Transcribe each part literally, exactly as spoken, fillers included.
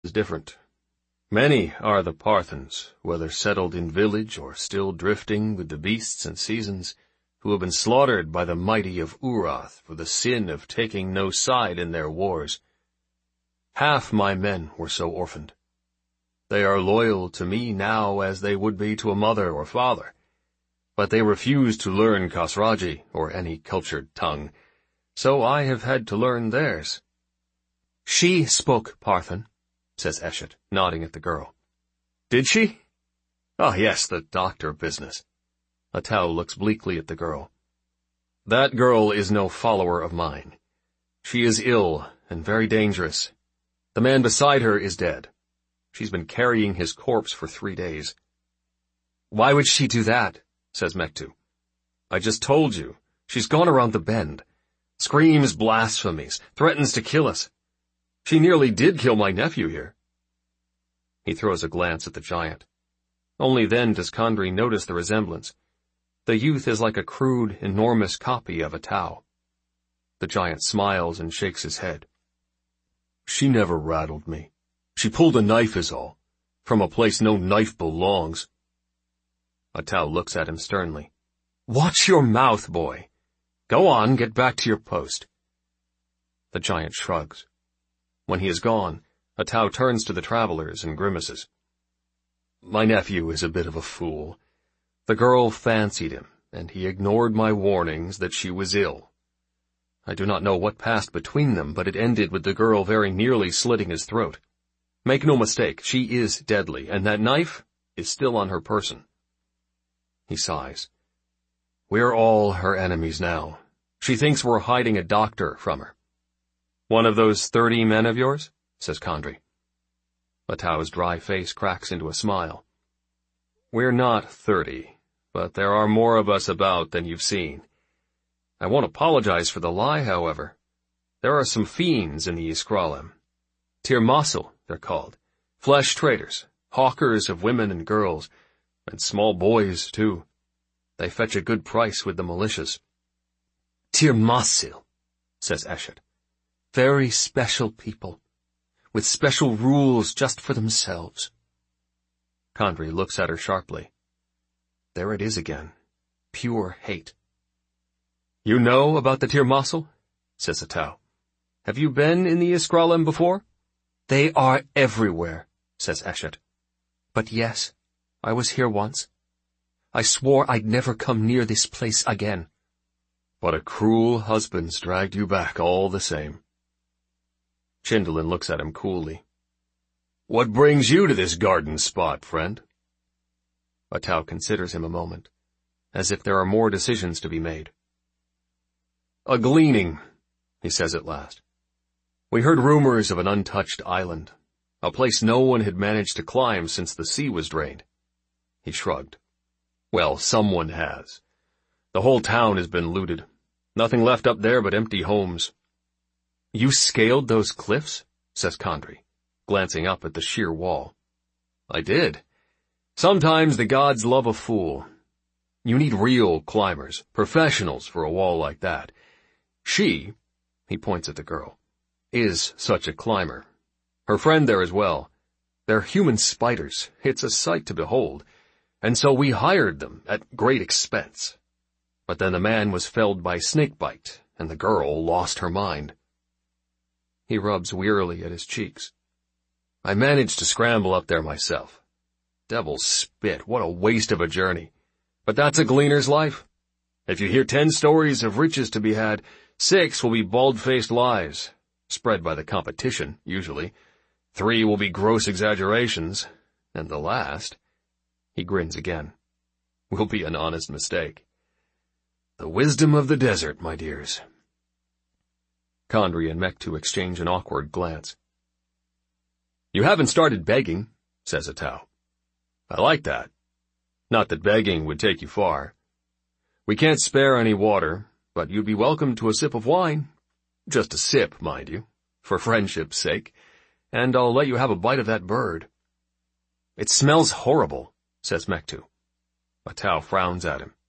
is different. Many are the Parthans, whether settled in village or still drifting with the beasts and seasons, who have been slaughtered by the mighty of Urath for the sin of taking no side in their wars. Half my men were so orphaned. They are loyal to me now as they would be to a mother or father, but they refuse to learn Khosraji or any cultured tongue, so I have had to learn theirs. She spoke Parthan, says Eshet, nodding at the girl. Did she? Ah, yes, the doctor business. Atau looks bleakly at the girl. That girl is no follower of mine. She is ill and very dangerous. The man beside her is dead. She's been carrying his corpse for three days. Why would she do that? Says Mektu. I just told you. She's gone around the bend. Screams blasphemies, threatens to kill us. She nearly did kill my nephew here. He throws a glance at the giant. Only then does Kandri notice the resemblance. The youth is like a crude, enormous copy of Atau. The giant smiles and shakes his head. She never rattled me. She pulled a knife is all, from a place no knife belongs. Atau looks at him sternly. Watch your mouth, boy. Go on, get back to your post. The giant shrugs. When he is gone, Atau turns to the travelers and grimaces. My nephew is a bit of a fool. The girl fancied him, and he ignored my warnings that she was ill. I do not know what passed between them, but it ended with the girl very nearly slitting his throat. Make no mistake, she is deadly, and that knife is still on her person. He sighs. We're all her enemies now. She thinks we're hiding a doctor from her. One of those thirty men of yours? Says Kandri. Atau's dry face cracks into a smile. We're not thirty, but there are more of us about than you've seen. I won't apologize for the lie, however. There are some fiends in the Yisraelim. Tirmasul, they're called. Flesh traders, hawkers of women and girls, and small boys, too. They fetch a good price with the militias. Tirmasil, says Eshet. Very special people, with special rules just for themselves. Kandri looks at her sharply. There it is again. Pure hate. You know about the Tirmasul? Says Atau. Have you been in the Yisraelim before? They are everywhere, says Eshet. But yes, I was here once. I swore I'd never come near this place again. But a cruel husband's dragged you back all the same. Chindalin looks at him coolly. What brings you to this garden spot, friend? Atau considers him a moment, as if there are more decisions to be made. A gleaning, he says at last. We heard rumors of an untouched island, a place no one had managed to climb since the sea was drained. He shrugged. Well, someone has. The whole town has been looted. Nothing left up there but empty homes. You scaled those cliffs? Says Kandri, glancing up at the sheer wall. I did. Sometimes the gods love a fool. You need real climbers, professionals for a wall like that. She, he points at the girl, is such a climber. Her friend there as well. They're human spiders. It's a sight to behold. And so we hired them at great expense. But then the man was felled by snakebite, and the girl lost her mind. He rubs wearily at his cheeks. I managed to scramble up there myself. Devil's spit, what a waste of a journey. But that's a gleaner's life. If you hear ten stories of riches to be had, six will be bald-faced lies, spread by the competition, usually. Three will be gross exaggerations, and the last, he grins again, will be an honest mistake. The wisdom of the desert, my dears. Kandri and Mektu exchange an awkward glance. You haven't started begging, says Atau. I like that. Not that begging would take you far. We can't spare any water, but you'd be welcome to a sip of wine. Just a sip, mind you, for friendship's sake, and I'll let you have a bite of that bird. It smells horrible, says Mektu. Atau frowns at him.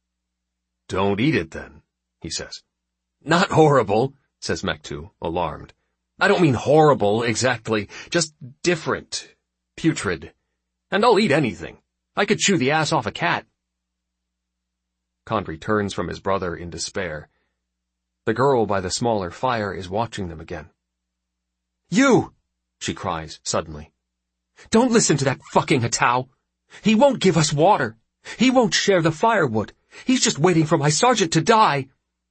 Don't eat it then, he says. Not horrible, says Mektu, alarmed. I don't mean horrible, exactly. Just different. Putrid. And I'll eat anything. I could chew the ass off a cat. Condrey turns from his brother in despair. The girl by the smaller fire is watching them again. You! She cries suddenly. Don't listen to that fucking Hatau. He won't give us water. He won't share the firewood. He's just waiting for my sergeant to die.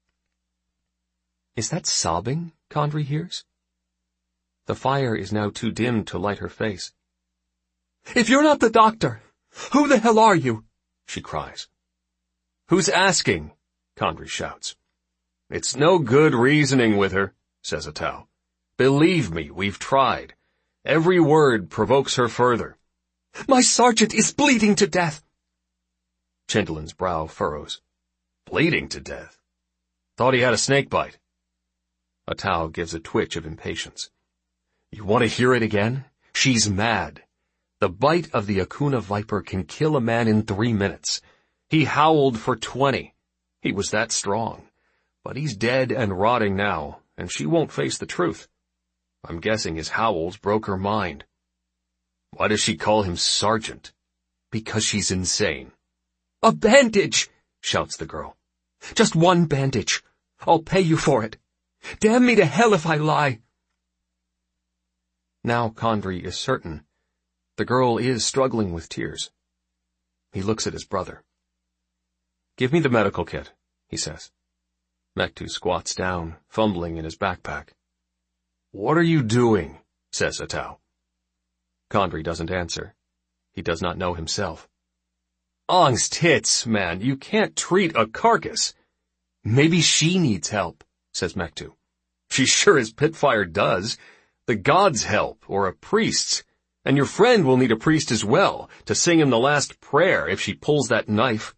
Is that sobbing Condrey hears? The fire is now too dim to light her face. If you're not the doctor, who the hell are you? She cries. Who's asking? Condrey shouts. It's no good reasoning with her, says Hatau. Believe me, we've tried. Every word provokes her further. My sergeant is bleeding to death. Chindalin's brow furrows. Bleeding to death? Thought he had a snake bite. Hatau gives a twitch of impatience. You want to hear it again? She's mad. The bite of the Akuna viper can kill a man in three minutes. He howled for twenty. He was that strong. But he's dead and rotting now, and she won't face the truth. I'm guessing his howls broke her mind. Why does she call him sergeant? Because she's insane. A bandage, shouts the girl. Just one bandage. I'll pay you for it. Damn me to hell if I lie. Now Condrey is certain. The girl is struggling with tears. He looks at his brother. Give me the medical kit, he says. Mektu squats down, fumbling in his backpack. What are you doing? Says Hatau. Condrey doesn't answer. He does not know himself. Ong's tits, man, you can't treat a carcass. Maybe she needs help, says Mektu. She sure as Pitfire does. The gods help, or a priest's. And your friend will need a priest as well, to sing him the last prayer if she pulls that knife.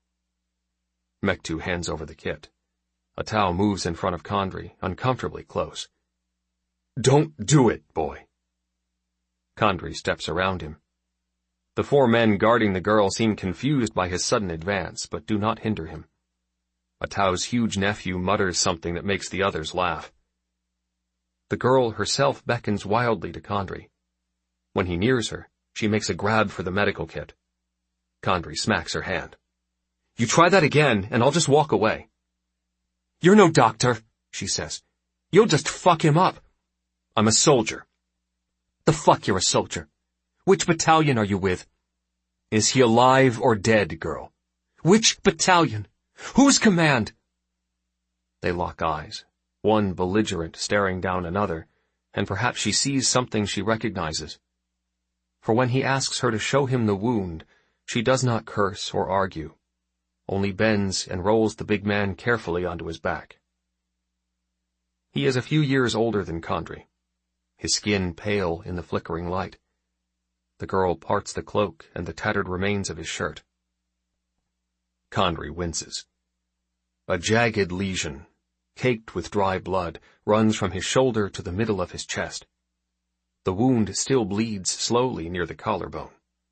Mektu hands over the kit. Hatau moves in front of Condrey, uncomfortably close. Don't do it, boy. Condrey steps around him. The four men guarding the girl seem confused by his sudden advance, but do not hinder him. Hatau's huge nephew mutters something that makes the others laugh. The girl herself beckons wildly to Condrey. When he nears her, she makes a grab for the medical kit. Condrey smacks her hand. You try that again, and I'll just walk away. You're no doctor, she says. You'll just fuck him up. I'm a soldier. The fuck you're a soldier. Which battalion are you with? Is he alive or dead, girl? Which battalion? Whose command? They lock eyes, one belligerent staring down another, and perhaps she sees something she recognizes. For when he asks her to show him the wound, she does not curse or argue, only bends and rolls the big man carefully onto his back. He is a few years older than Condrey, his skin pale in the flickering light. The girl parts the cloak and the tattered remains of his shirt. Condrey winces. A jagged lesion, caked with dry blood, runs from his shoulder to the middle of his chest. The wound still bleeds slowly near the collarbone.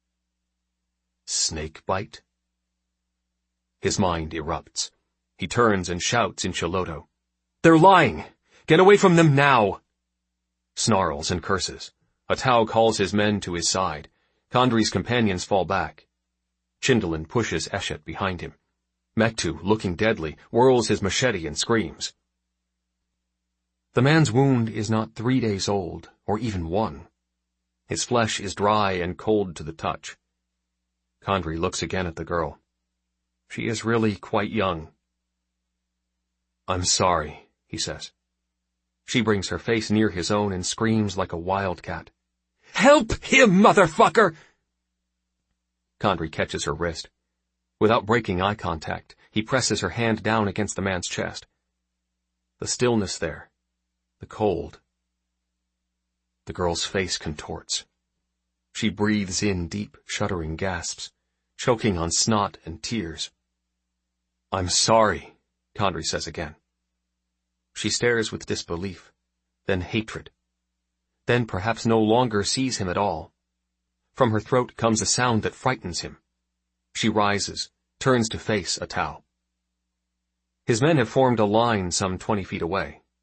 Snake bite? His mind erupts. He turns and shouts in Chiloto. They're lying! Get away from them now! Snarls and curses. Hatau calls his men to his side. Condrey's companions fall back. Chindalin pushes Eshet behind him. Mektu, looking deadly, whirls his machete and screams. The man's wound is not three days old, or even one. His flesh is dry and cold to the touch. Condrey looks again at the girl. She is really quite young. I'm sorry, he says. She brings her face near his own and screams like a wildcat. Help him, motherfucker! Condrey catches her wrist. Without breaking eye contact, he presses her hand down against the man's chest. The stillness there, the cold. The girl's face contorts. She breathes in deep, shuddering gasps, choking on snot and tears. I'm sorry, Condrey says again. She stares with disbelief, then hatred. Then perhaps no longer sees him at all. From her throat comes a sound that frightens him. She rises, turns to face Hatau. His men have formed a line some twenty feet away.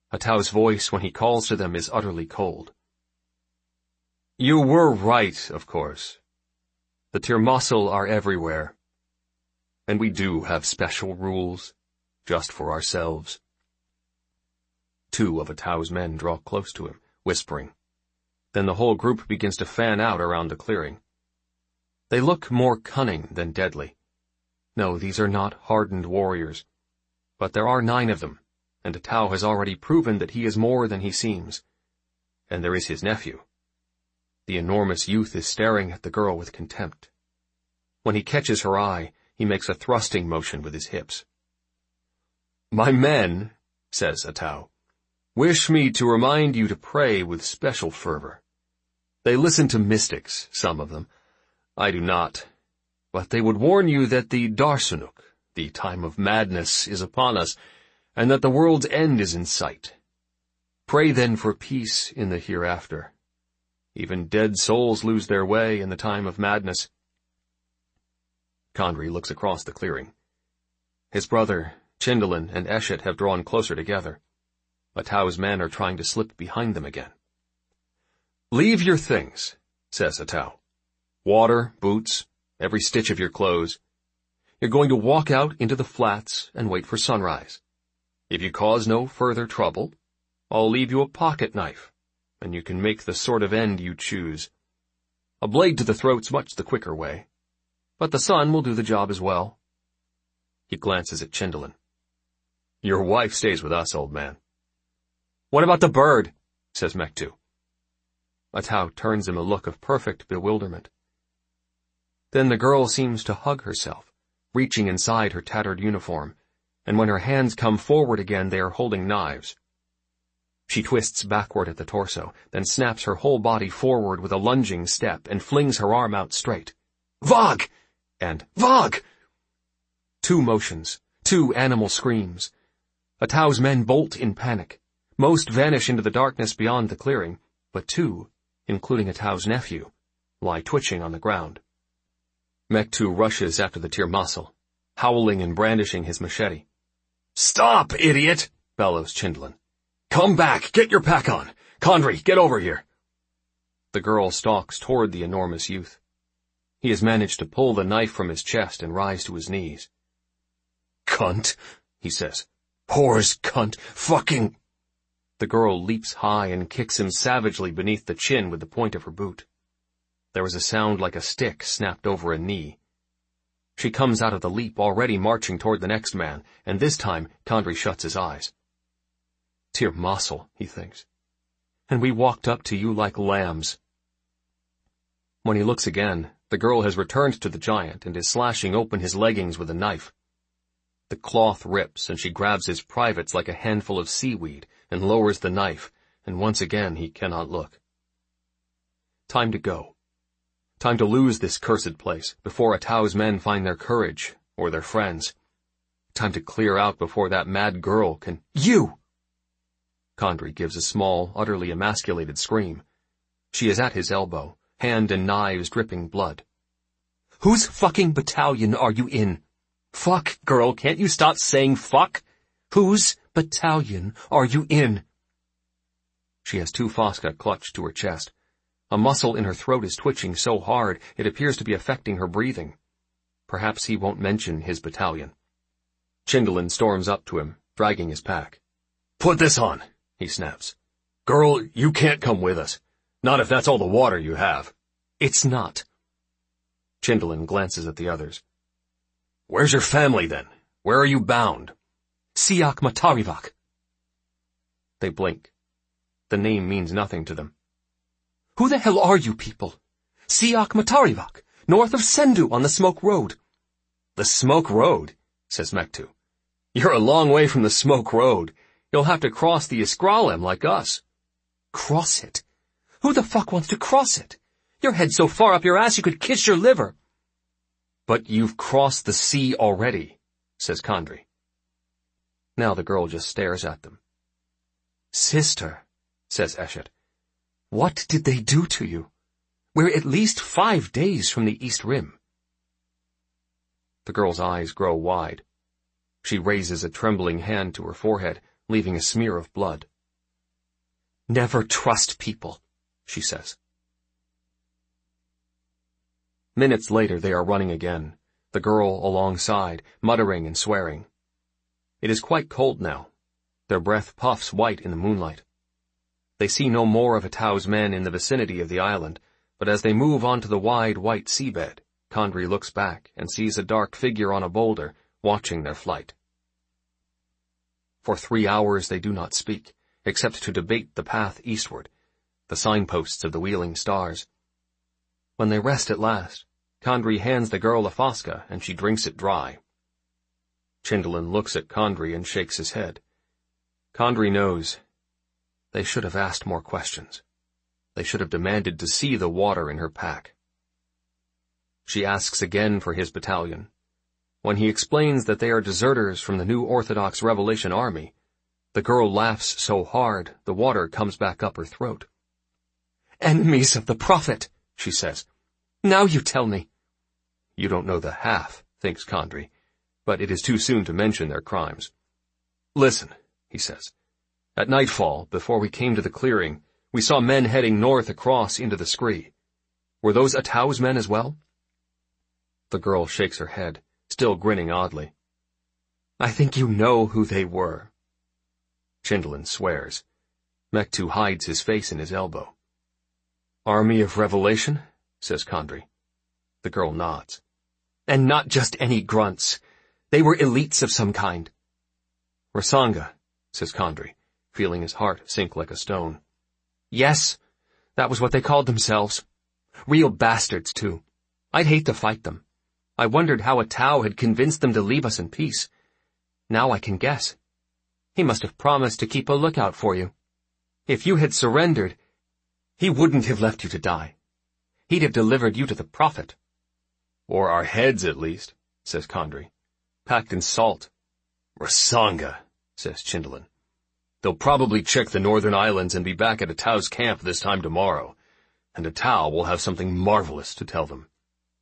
Atau's voice when he calls to them is utterly cold. You were right, of course. The Tirmasal are everywhere. And we do have special rules, just for ourselves. Two of Atau's men draw close to him, whispering. Then the whole group begins to fan out around the clearing. They look more cunning than deadly. No, these are not hardened warriors. But there are nine of them, and Atau has already proven that he is more than he seems. And there is his nephew. The enormous youth is staring at the girl with contempt. When he catches her eye, he makes a thrusting motion with his hips. My men, says Atau, wish me to remind you to pray with special fervor. They listen to mystics, some of them. I do not. But they would warn you that the Darsunuk, the time of madness, is upon us, and that the world's end is in sight. Pray then for peace in the hereafter. Even dead souls lose their way in the time of madness. Kandri looks across the clearing. His brother, Chindalin, and Eshet have drawn closer together. Atau's men are trying to slip behind them again. Leave your things, says Atau. Water, boots, every stitch of your clothes. You're going to walk out into the flats and wait for sunrise. If you cause no further trouble, I'll leave you a pocket knife, and you can make the sort of end you choose. A blade to the throat's much the quicker way, but the sun will do the job as well. He glances at Chindalin. Your wife stays with us, old man. What about the bird? Says Mektu. Atau turns him a look of perfect bewilderment. Then the girl seems to hug herself, reaching inside her tattered uniform, and when her hands come forward again they are holding knives. She twists backward at the torso, then snaps her whole body forward with a lunging step and flings her arm out straight. Vog! And Vog! Two motions, two animal screams. Atau's men bolt in panic. Most vanish into the darkness beyond the clearing, but two, including Atau's nephew, lie twitching on the ground. Mektu rushes after the Tirmasal, howling and brandishing his machete. Stop, idiot! Bellows Chindalin. Come back! Get your pack on! Kandri, get over here! The girl stalks toward the enormous youth. He has managed to pull the knife from his chest and rise to his knees. Cunt, he says. Whores, cunt, fucking... The girl leaps high and kicks him savagely beneath the chin with the point of her boot. There is a sound like a stick snapped over a knee. She comes out of the leap already marching toward the next man, and this time Kandri shuts his eyes. Tirmasal, he thinks. And we walked up to you like lambs. When he looks again, the girl has returned to the giant and is slashing open his leggings with a knife. The cloth rips, and she grabs his privates like a handful of seaweed and lowers the knife, and once again he cannot look. Time to go. Time to lose this cursed place before Atau's men find their courage, or their friends. Time to clear out before that mad girl can— You! Kandri gives a small, utterly emasculated scream. She is at his elbow, hand and knives dripping blood. Whose fucking battalion are you in? Fuck, girl, can't you stop saying fuck? Whose battalion are you in? She has two Fosca clutched to her chest. A muscle in her throat is twitching so hard it appears to be affecting her breathing. Perhaps he won't mention his battalion. Chindalin storms up to him, dragging his pack. Put this on, he snaps. Girl, you can't come with us. Not if that's all the water you have. It's not. Chindalin glances at the others. Where's your family, then? Where are you bound? Siak Matarivak. They blink. The name means nothing to them. Who the hell are you people? Siak Matarivak, north of Sendu on the Smoke Road. The Smoke Road, says Mektu. You're a long way from the Smoke Road. You'll have to cross the Iskralem like us. Cross it? Who the fuck wants to cross it? Your head's so far up your ass you could kiss your liver. But you've crossed the sea already, says Kandri. Now the girl just stares at them. Sister, says Eshet, what did they do to you? We're at least five days from the East Rim. The girl's eyes grow wide. She raises a trembling hand to her forehead, leaving a smear of blood. Never trust people, she says. Minutes later they are running again, the girl alongside, muttering and swearing. It is quite cold now. Their breath puffs white in the moonlight. They see no more of Atau's men in the vicinity of the island, but as they move onto the wide white seabed, Condrey looks back and sees a dark figure on a boulder, watching their flight. For three hours they do not speak, except to debate the path eastward, the signposts of the wheeling stars. When they rest at last, Condrey hands the girl a fosca, and she drinks it dry. Chindolin looks at Condrey and shakes his head. Condrey knows. They should have asked more questions. They should have demanded to see the water in her pack. She asks again for his battalion. When he explains that they are deserters from the New Orthodox Revelation Army, the girl laughs so hard the water comes back up her throat. "Enemies of the Prophet," she says. "Now you tell me." You don't know the half, thinks Condrey, but it is too soon to mention their crimes. "Listen," he says. "At nightfall, before we came to the clearing, we saw men heading north across into the scree. Were those Atau's men as well?" The girl shakes her head, still grinning oddly. "I think you know who they were." Chindolin swears. Mektu hides his face in his elbow. "Army of Revelation?" says Condrey. The girl nods. "And not just any grunts. They were elites of some kind." "Rasanga," says Condrey, feeling his heart sink like a stone. "Yes, that was what they called themselves. Real bastards, too. I'd hate to fight them. I wondered how Atau had convinced them to leave us in peace. Now I can guess. He must have promised to keep a lookout for you. If you had surrendered, he wouldn't have left you to die. He'd have delivered you to the Prophet." "Or our heads, at least," says Condrey. "Packed in salt." "Rasanga," says Chindolin. "They'll probably check the northern islands and be back at Atau's camp this time tomorrow, and Atau will have something marvelous to tell them."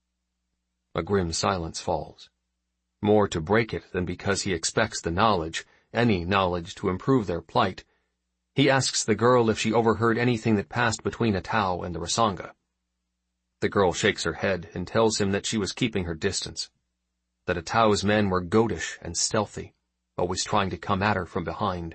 A grim silence falls, more to break it than because he expects the knowledge, any knowledge, to improve their plight. He asks the girl if she overheard anything that passed between Atau and the Rasanga. The girl shakes her head and tells him that she was keeping her distance, that Atau's men were goatish and stealthy, always trying to come at her from behind.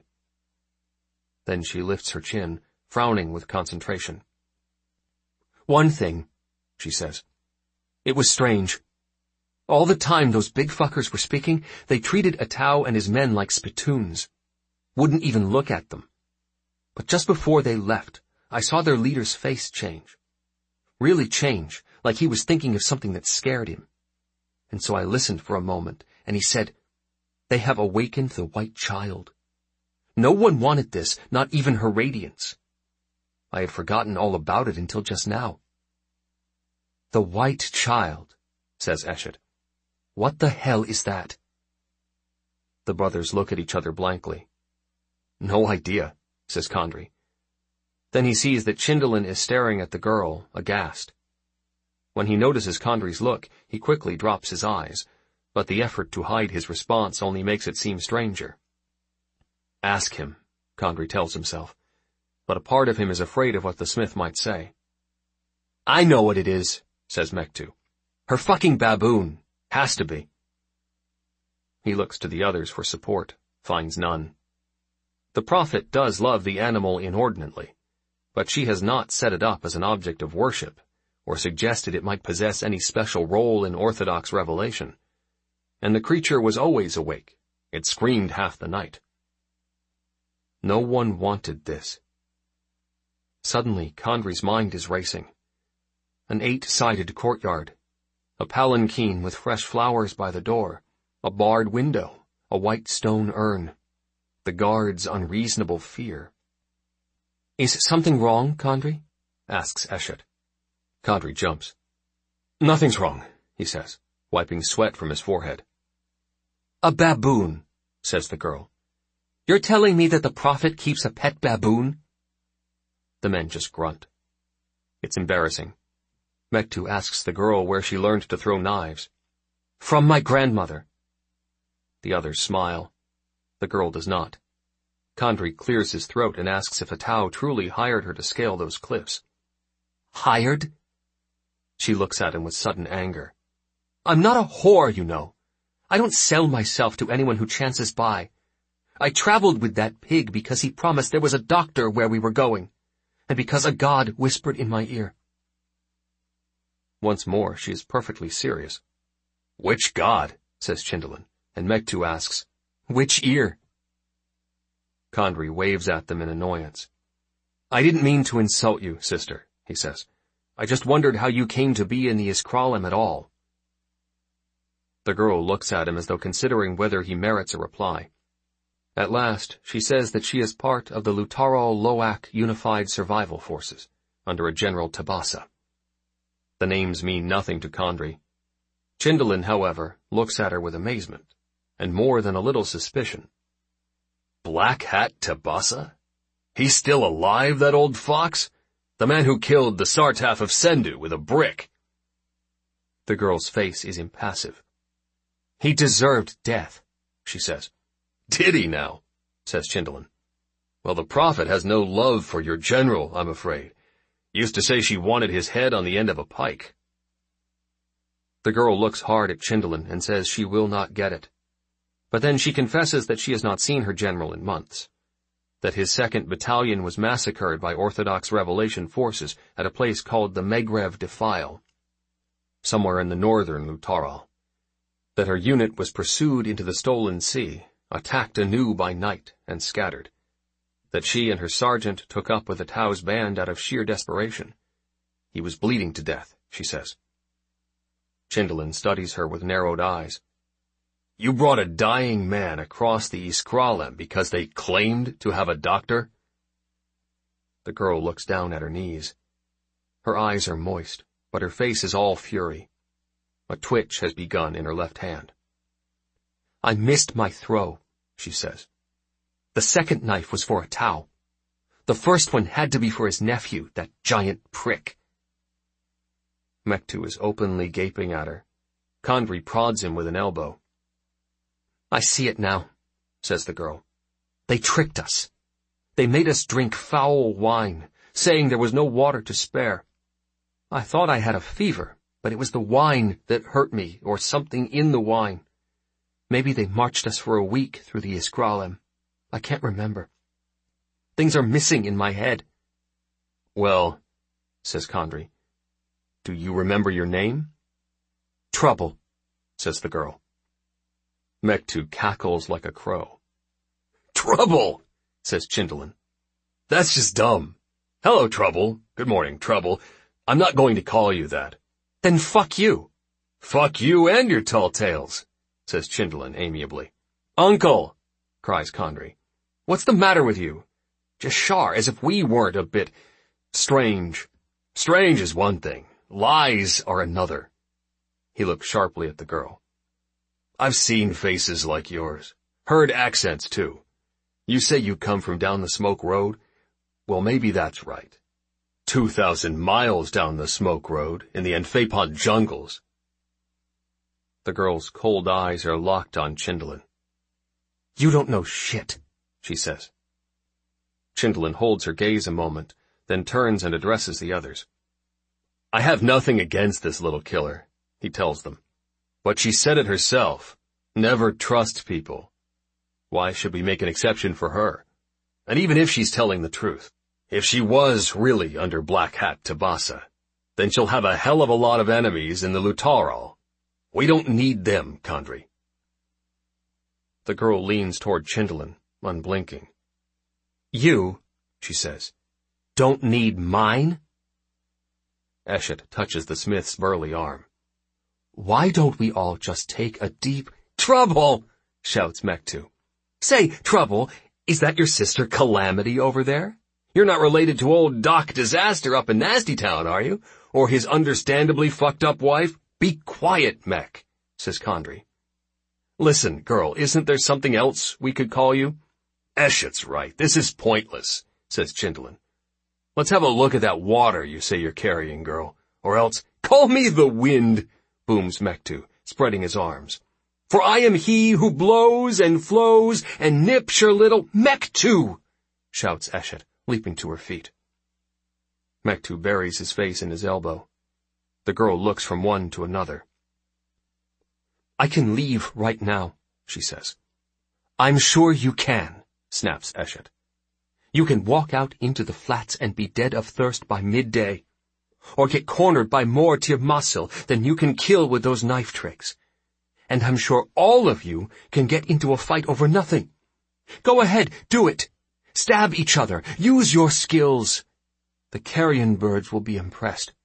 Then she lifts her chin, frowning with concentration. "One thing," she says. "It was strange. All the time those big fuckers were speaking, they treated Atau and his men like spittoons. Wouldn't even look at them. But just before they left, I saw their leader's face change. Really change, like he was thinking of something that scared him. And so I listened for a moment, and he said, 'They have awakened the white child.' No one wanted this, not even her radiance. I had forgotten all about it until just now." "The white child," says Eshet. "What the hell is that?" The brothers look at each other blankly. "No idea," says Condrey. Then he sees that Chindolin is staring at the girl, aghast. When he notices Condrey's look, he quickly drops his eyes, but the effort to hide his response only makes it seem stranger. "Ask him," Condrey tells himself, but a part of him is afraid of what the smith might say. "I know what it is," says Mektu. "Her fucking baboon. Has to be." He looks to the others for support, finds none. The Prophet does love the animal inordinately, but she has not set it up as an object of worship, or suggested it might possess any special role in Orthodox revelation. And the creature was always awake. It screamed half the night. No one wanted this. Suddenly, Condrey's mind is racing. An eight-sided courtyard, a palanquin with fresh flowers by the door, a barred window, a white stone urn, the guard's unreasonable fear. "Is something wrong, Condrey?" asks Eshet. Condrey jumps. "Nothing's wrong," he says, wiping sweat from his forehead. "A baboon," says the girl. "You're telling me that the Prophet keeps a pet baboon?" The men just grunt. It's embarrassing. Mektu asks the girl where she learned to throw knives. "From my grandmother." The others smile. The girl does not. Condrey clears his throat and asks if Atau truly hired her to scale those cliffs. Hired? She looks at him with sudden anger. I'm not a whore, you know. I don't sell myself to anyone who chances by. I traveled with that pig because he promised there was a doctor where we were going, and because a god whispered in my ear. Once more, she is perfectly serious. Which god? Says Chindolin, and Mektu asks, which ear? Condrey waves at them in annoyance. I didn't mean to insult you, sister, he says. I just wondered how you came to be in the Iskralim at all. The girl looks at him as though considering whether he merits a reply. At last, she says that she is part of the Lutaral Loak Unified Survival Forces, under a General Tabasa. The names mean nothing to Condrey. Chindolin, however, looks at her with amazement, and more than a little suspicion. Black Hat Tabasa? He's still alive, that old fox? The man who killed the Sartaf of Sendu with a brick. The girl's face is impassive. He deserved death, she says. Did he now? Says Chindolin. Well, the prophet has no love for your general, I'm afraid. Used to say she wanted his head on the end of a pike. The girl looks hard at Chindolin and says she will not get it. But then she confesses that she has not seen her general in months, that his second battalion was massacred by Orthodox Revelation forces at a place called the Megrev Defile, somewhere in the northern Lutaral, that her unit was pursued into the Stolen Sea, attacked anew by night, and scattered, that she and her sergeant took up with Atau's band out of sheer desperation. He was bleeding to death, she says. Chindolin studies her with narrowed eyes. You brought a dying man across the Iskralim because they claimed to have a doctor? The girl looks down at her knees. Her eyes are moist, but her face is all fury. A twitch has begun in her left hand. I missed my throw, she says. The second knife was for Atau. The first one had to be for his nephew, that giant prick. Mektu is openly gaping at her. Condrey prods him with an elbow. I see it now, says the girl. They tricked us. They made us drink foul wine, saying there was no water to spare. I thought I had a fever, but it was the wine that hurt me, or something in the wine. Maybe they marched us for a week through the Iskralim. I can't remember. Things are missing in my head. Well, says Condrey, do you remember your name? Trouble, says the girl. Mektu cackles like a crow. Trouble, says Chindolin. That's just dumb. Hello, Trouble. Good morning, Trouble. I'm not going to call you that. Then fuck you. Fuck you and your tall tales, says Chindolin amiably. Uncle, cries Condrey. What's the matter with you? Jashar, as if we weren't a bit strange. Strange is one thing. Lies are another. He looked sharply at the girl. I've seen faces like yours. Heard accents, too. You say you come from down the Smoke Road? Well, maybe that's right. Two thousand miles down the Smoke Road, in the Enfapont jungles. The girl's cold eyes are locked on Chindolin. You don't know shit, she says. Chindolin holds her gaze a moment, then turns and addresses the others. I have nothing against this little killer, he tells them. But she said it herself. Never trust people. Why should we make an exception for her? And even if she's telling the truth, if she was really under Black Hat Tabasa, then she'll have a hell of a lot of enemies in the Lutaral. We don't need them, Condrey. The girl leans toward Chindolin, unblinking. You, she says, don't need mine? Eshet touches the smith's burly arm. Why don't we all just take a deep... Trouble! Shouts Mektu. Say, Trouble, is that your sister Calamity over there? You're not related to old Doc Disaster up in Nasty Town, are you? Or his understandably fucked up wife? Be quiet, Mek, says Condrey. Listen, girl, isn't there something else we could call you? Eshet's right, this is pointless, says Chindolin. Let's have a look at that water you say you're carrying, girl. Or else, call me the wind, booms Mektu, spreading his arms. For I am he who blows and flows and nips your little— Mektu! Shouts Eshet, leaping to her feet. Mektu buries his face in his elbow. The girl looks from one to another. I can leave right now, she says. I'm sure you can, snaps Eshet. You can walk out into the flats and be dead of thirst by midday, or get cornered by more Tir Masil than you can kill with those knife tricks. And I'm sure all of you can get into a fight over nothing. Go ahead, do it. Stab each other. Use your skills. The carrion birds will be impressed.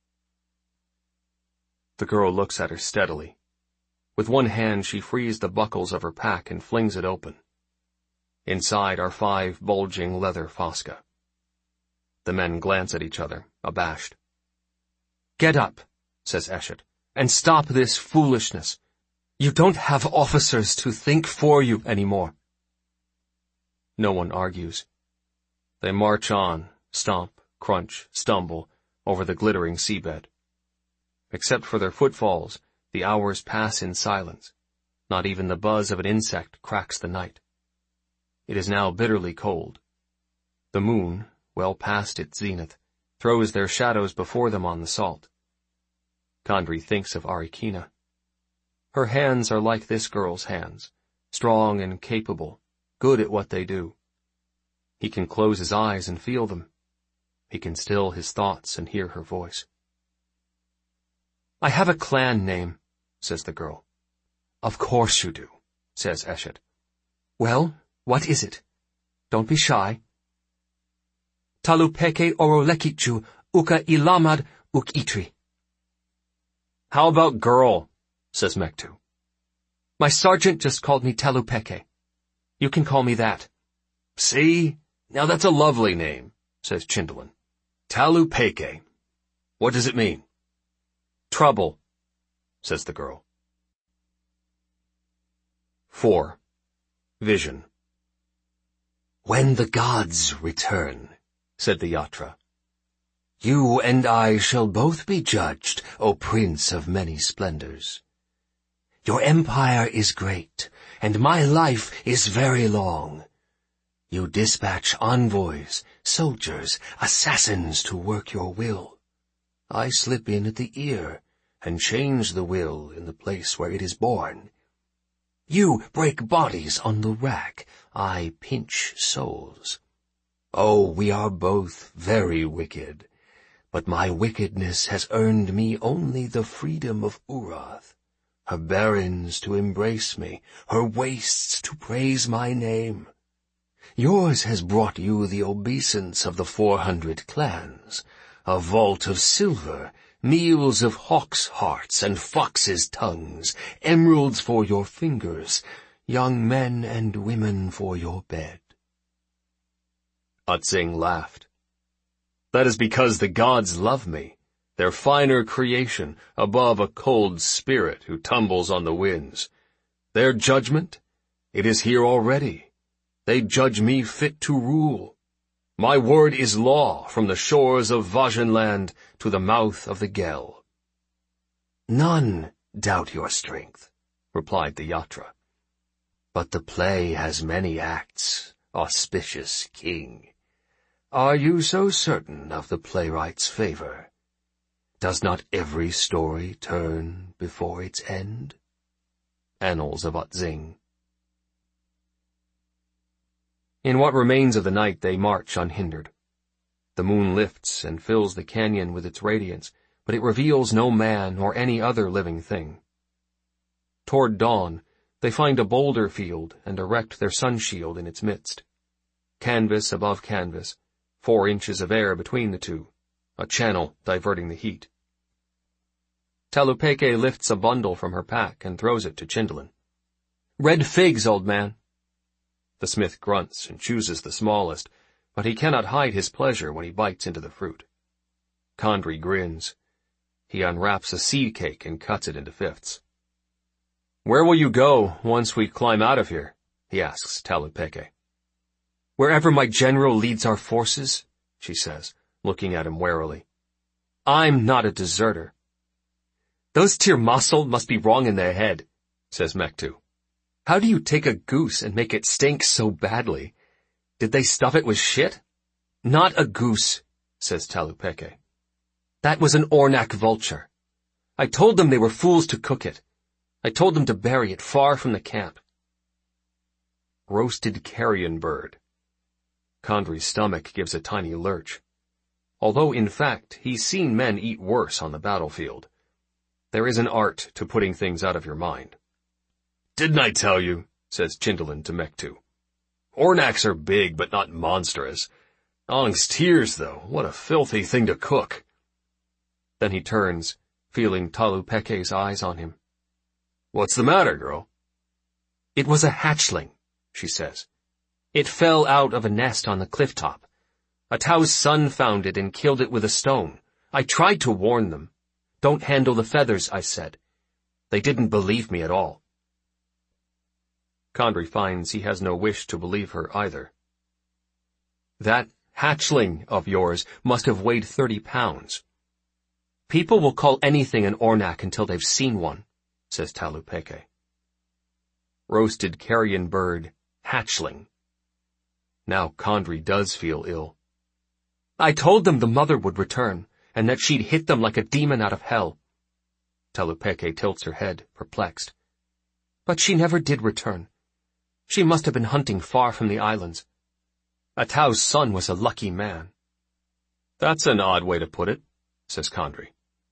The girl looks at her steadily. With one hand she frees the buckles of her pack and flings it open. Inside are five bulging leather Fosca. The men glance at each other, abashed. Get up, says Eshet, and stop this foolishness. You don't have officers to think for you anymore. No one argues. They march on, stomp, crunch, stumble, over the glittering seabed. Except for their footfalls, the hours pass in silence. Not even the buzz of an insect cracks the night. It is now bitterly cold. The moon, well past its zenith, throws their shadows before them on the salt. Kandri thinks of Arikina. Her hands are like this girl's hands, strong and capable, good at what they do. He can close his eyes and feel them. He can still his thoughts and hear her voice. I have a clan name, says the girl. Of course you do, says Eshet. Well, what is it? Don't be shy. Talupeke Orolekichu uka ilamad ukitri. How about girl? Says Mektu. My sergeant just called me Talupeke. You can call me that. See? Now that's a lovely name, says Chindolin. Talupeke. What does it mean? Trouble, says the girl. Four. Vision. When the gods return, said the Yatra, you and I shall both be judged, O prince of many splendors. Your empire is great, and my life is very long. You dispatch envoys, soldiers, assassins to work your will. I slip in at the ear and change the will in the place where it is born. You break bodies on the rack, I pinch souls. Oh, we are both very wicked, but my wickedness has earned me only the freedom of Urath, her barons to embrace me, her wastes to praise my name. Yours has brought you the obeisance of the four hundred clans, a vault of silver, meals of hawks' hearts and foxes' tongues, emeralds for your fingers, young men and women for your bed. Atsing laughed. That is because the gods love me, their finer creation above a cold spirit who tumbles on the winds. Their judgment? It is here already. They judge me fit to rule. My word is law from the shores of Vajanland to the mouth of the Gel. None doubt your strength, replied the Yatra. But the play has many acts, auspicious king. Are you so certain of the playwright's favor? Does not every story turn before its end? Annals of Atzing. In what remains of the night they march unhindered. The moon lifts and fills the canyon with its radiance, but it reveals no man or any other living thing. Toward dawn, they find a boulder field and erect their sun shield in its midst. Canvas above canvas, four inches of air between the two, a channel diverting the heat. Talupeke lifts a bundle from her pack and throws it to Chindolin. Red figs, old man. The smith grunts and chooses the smallest, but he cannot hide his pleasure when he bites into the fruit. Kandri grins. He unwraps a seed cake and cuts it into fifths. Where will you go once we climb out of here? He asks Talupeke. Wherever my general leads our forces, she says, looking at him warily. I'm not a deserter. Those Tir Masil must be wrong in their head, says Mektu. How do you take a goose and make it stink so badly? Did they stuff it with shit? Not a goose, says Talupeke. That was an Ornak vulture. I told them they were fools to cook it. I told them to bury it far from the camp. Roasted carrion bird. Condry's stomach gives a tiny lurch. Although, in fact, he's seen men eat worse on the battlefield. There is an art to putting things out of your mind. Didn't I tell you, says Chindolin to Mektu. Ornaks are big, but not monstrous. Ong's tears, though, what a filthy thing to cook. Then he turns, feeling Talupeke's eyes on him. What's the matter, girl? It was a hatchling, she says. It fell out of a nest on the cliff top. A Tau's son found it and killed it with a stone. I tried to warn them. Don't handle the feathers, I said. They didn't believe me at all. Condry finds he has no wish to believe her either. That hatchling of yours must have weighed thirty pounds. People will call anything an Ornak until they've seen one, says Talupeke. Roasted carrion bird, hatchling. Now Condry does feel ill. I told them the mother would return, and that she'd hit them like a demon out of hell. Talupeke tilts her head, perplexed. But she never did return. She must have been hunting far from the islands. A Tau's son was a lucky man. That's an odd way to put it, says Condry.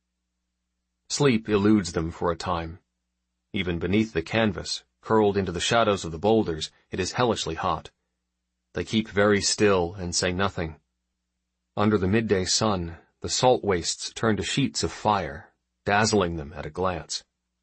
Sleep eludes them for a time. Even beneath the canvas, curled into the shadows of the boulders, it is hellishly hot. They keep very still and say nothing. Under the midday sun, the salt wastes turn to sheets of fire, dazzling them at a glance.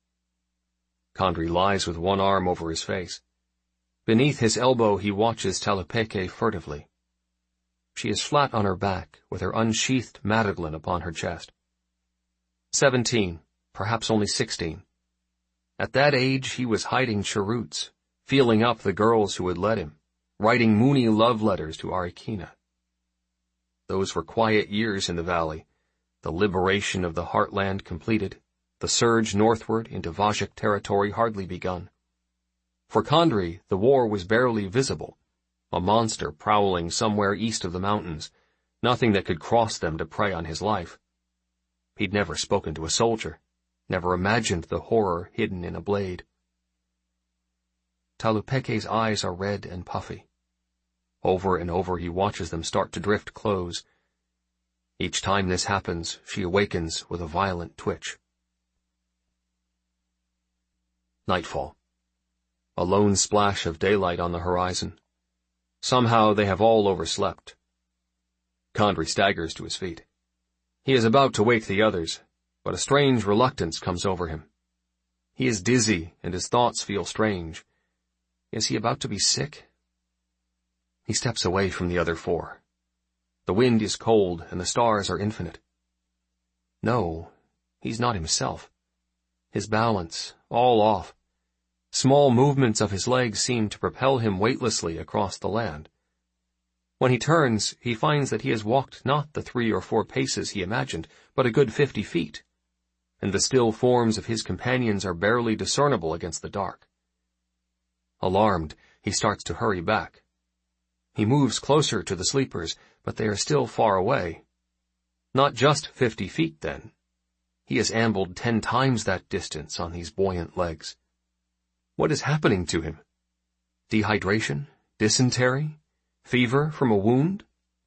Condry lies with one arm over his face. Beneath his elbow he watches Talupeke furtively. She is flat on her back, with her unsheathed Madaglan upon her chest. Seventeen, perhaps only sixteen. At that age he was hiding cheroots, feeling up the girls who had led him, writing moony love letters to Arikina. Those were quiet years in the valley, the liberation of the heartland completed, the surge northward into Vajik territory hardly begun. For Condry, the war was barely visible, a monster prowling somewhere east of the mountains, nothing that could cross them to prey on his life. He'd never spoken to a soldier, never imagined the horror hidden in a blade. Talupeke's eyes are red and puffy. Over and over he watches them start to drift close. Each time this happens, she awakens with a violent twitch. Nightfall. A lone splash of daylight on the horizon. Somehow they have all overslept. Condry staggers to his feet. He is about to wake the others, but a strange reluctance comes over him. He is dizzy, and his thoughts feel strange. Is he about to be sick? He steps away from the other four. The wind is cold, and the stars are infinite. No, he's not himself. His balance, all off. Small movements of his legs seem to propel him weightlessly across the land. When he turns, he finds that he has walked not the three or four paces he imagined, but a good fifty feet, and the still forms of his companions are barely discernible against the dark. Alarmed, he starts to hurry back. He moves closer to the sleepers, but they are still far away. Not just fifty feet, then. He has ambled ten times that distance on these buoyant legs. What is happening to him? Dehydration? Dysentery? Fever from a wound?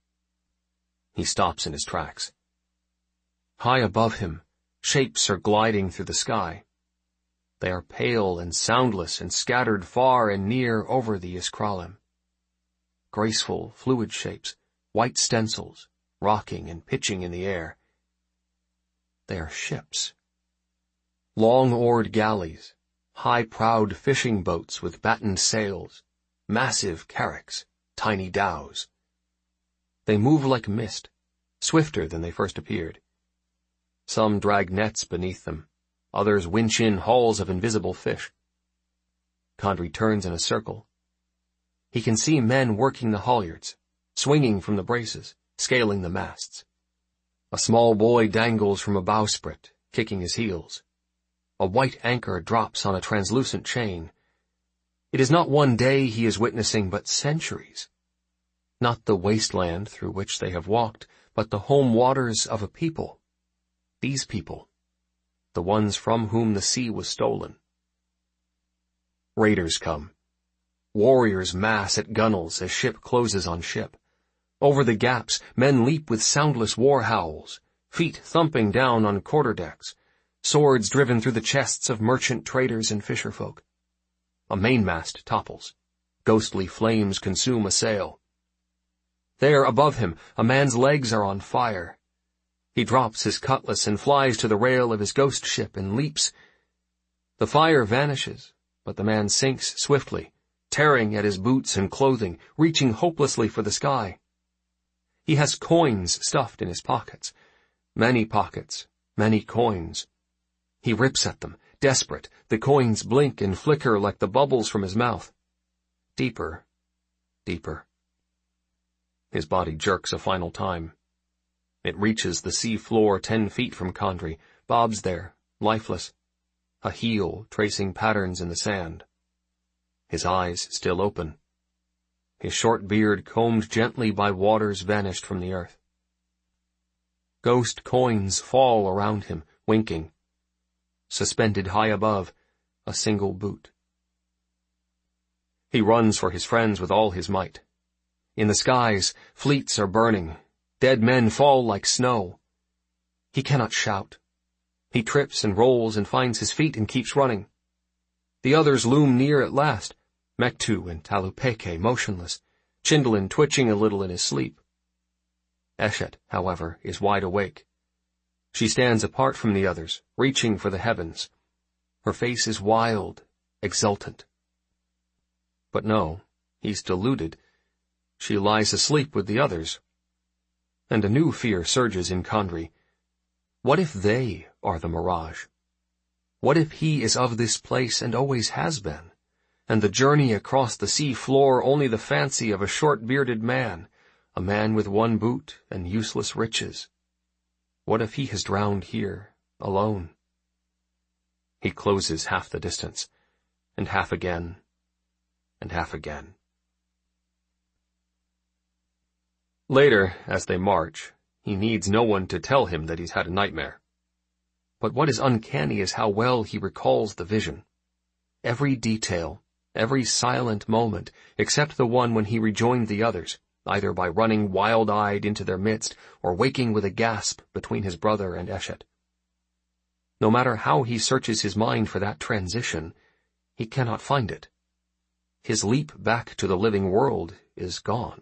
He stops in his tracks. High above him, shapes are gliding through the sky. They are pale and soundless and scattered far and near over the Iskralim. Graceful, fluid shapes, white stencils, rocking and pitching in the air. They are ships. Long-oared galleys, high-prowed fishing boats with battened sails, massive carracks, tiny dhows. They move like mist, swifter than they first appeared. Some drag nets beneath them, others winch in hauls of invisible fish. Condry turns in a circle. He can see men working the halyards, swinging from the braces, scaling the masts. A small boy dangles from a bowsprit, kicking his heels. A white anchor drops on a translucent chain. It is not one day he is witnessing, but centuries. Not the wasteland through which they have walked, but the home waters of a people. These people, the ones from whom the sea was stolen. Raiders come. Warriors mass at gunwales as ship closes on ship. Over the gaps, men leap with soundless war howls, feet thumping down on quarterdecks, swords driven through the chests of merchant traders and fisherfolk. A mainmast topples. Ghostly flames consume a sail. There, above him, a man's legs are on fire. He drops his cutlass and flies to the rail of his ghost ship and leaps. The fire vanishes, but the man sinks swiftly, tearing at his boots and clothing, reaching hopelessly for the sky. He has coins stuffed in his pockets. Many pockets, many coins. He rips at them, desperate. The coins blink and flicker like the bubbles from his mouth. Deeper, deeper. His body jerks a final time. It reaches the sea floor ten feet from Condrey, bobs there, lifeless, a heel tracing patterns in the sand. His eyes still open. His short beard combed gently by waters vanished from the earth. Ghost coins fall around him, winking. Suspended high above, a single boot. He runs for his friends with all his might. In the skies, fleets are burning. Dead men fall like snow. He cannot shout. He trips and rolls and finds his feet and keeps running. The others loom near at last, Mektu and Talupeke motionless, Chindlin twitching a little in his sleep. Eshet, however, is wide awake. She stands apart from the others, reaching for the heavens. Her face is wild, exultant. But no, he's deluded. She lies asleep with the others. And a new fear surges in Condrey. What if they are the mirage? What if he is of this place and always has been, and the journey across the sea floor only the fancy of a short-bearded man, a man with one boot and useless riches? What if he has drowned here, alone? He closes half the distance, and half again, and half again. Later, as they march, he needs no one to tell him that he's had a nightmare. But what is uncanny is how well he recalls the vision. Every detail, every silent moment, except the one when he rejoined the others, either by running wild-eyed into their midst or waking with a gasp between his brother and Eshet. No matter how he searches his mind for that transition, he cannot find it. His leap back to the living world is gone.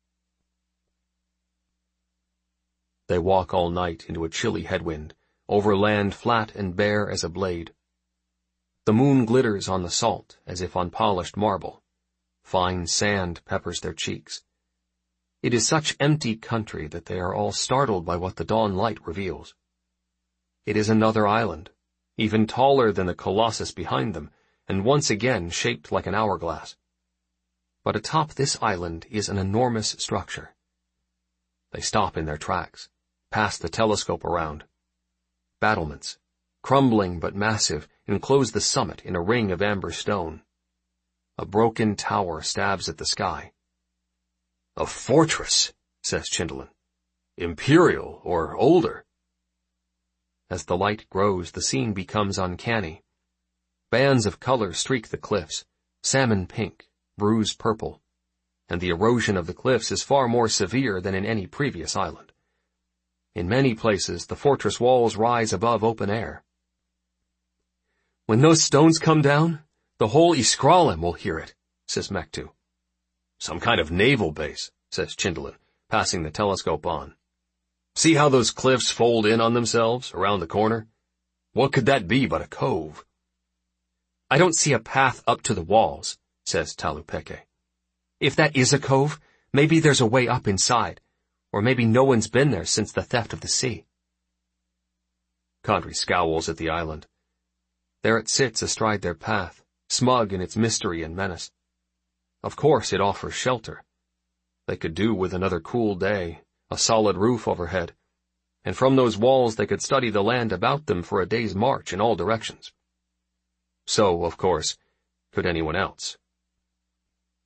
They walk all night into a chilly headwind, over land flat and bare as a blade. The moon glitters on the salt as if on polished marble. Fine sand peppers their cheeks. It is such empty country that they are all startled by what the dawn light reveals. It is another island, even taller than the colossus behind them, and once again shaped like an hourglass. But atop this island is an enormous structure. They stop in their tracks, pass the telescope around. Battlements, crumbling but massive, enclose the summit in a ring of amber stone. A broken tower stabs at the sky. "A fortress," says Chindlin. "Imperial or older." As the light grows, the scene becomes uncanny. Bands of color streak the cliffs, salmon pink, bruise purple, and the erosion of the cliffs is far more severe than in any previous island. In many places, the fortress walls rise above open air. "When those stones come down, the whole Iskralem will hear it," says Mektu. "Some kind of naval base," says Chindlin, passing the telescope on. "See how those cliffs fold in on themselves around the corner? What could that be but a cove?" "I don't see a path up to the walls," says Talupeke. "If that is a cove, maybe there's a way up inside, or maybe no one's been there since the theft of the sea." Condrey scowls at the island. There it sits astride their path, smug in its mystery and menace. Of course it offers shelter. They could do with another cool day, a solid roof overhead, and from those walls they could study the land about them for a day's march in all directions. So, of course, could anyone else.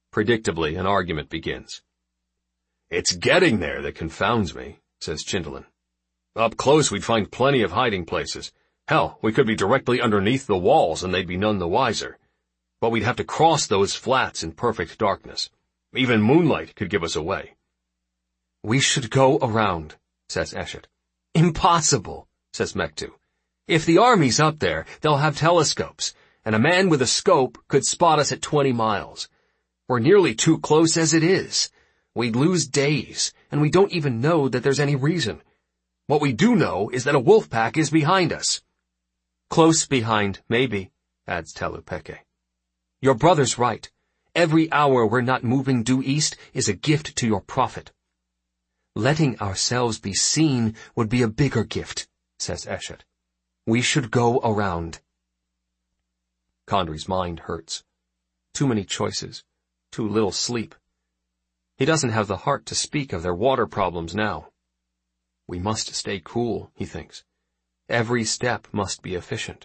Predictably, an argument begins. It's getting there that confounds me, says Chindolin. Up close we'd find plenty of hiding places. Hell, we could be directly underneath the walls and they'd be none the wiser. But we'd have to cross those flats in perfect darkness. Even moonlight could give us away. We should go around, says Eshet. Impossible, says Mektu. If the army's up there, they'll have telescopes, and a man with a scope could spot us at twenty miles. We're nearly too close as it is. We'd lose days, and we don't even know that there's any reason. What we do know is that a wolf pack is behind us. Close behind, maybe, adds Telupeke. Your brother's right. Every hour we're not moving due east is a gift to your prophet. Letting ourselves be seen would be a bigger gift, says Eshet. We should go around. Condry's mind hurts. Too many choices. Too little sleep. He doesn't have the heart to speak of their water problems now. We must stay cool, he thinks. Every step must be efficient.